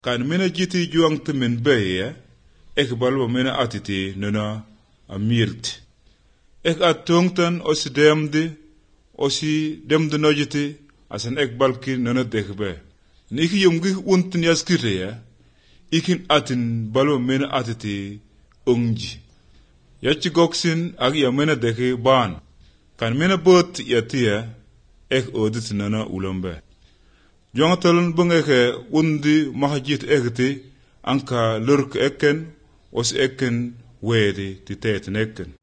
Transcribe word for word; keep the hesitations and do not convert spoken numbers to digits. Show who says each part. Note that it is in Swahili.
Speaker 1: kan mena jiti juang temen beye ek balwa mena atiti nona amirt ek atongtan osi demdi osi demdi nojiti asan ek balki nona dekbe niki yumgi untin yaskire ya ikin atin balwa mena atiti ungji yachi goksin agi ya mena deke ban kan mena bot yatia ek odit nana ulambe jongatalun bungeke undi mahajit ekti anka lurk eken os eken wedi ti teten eken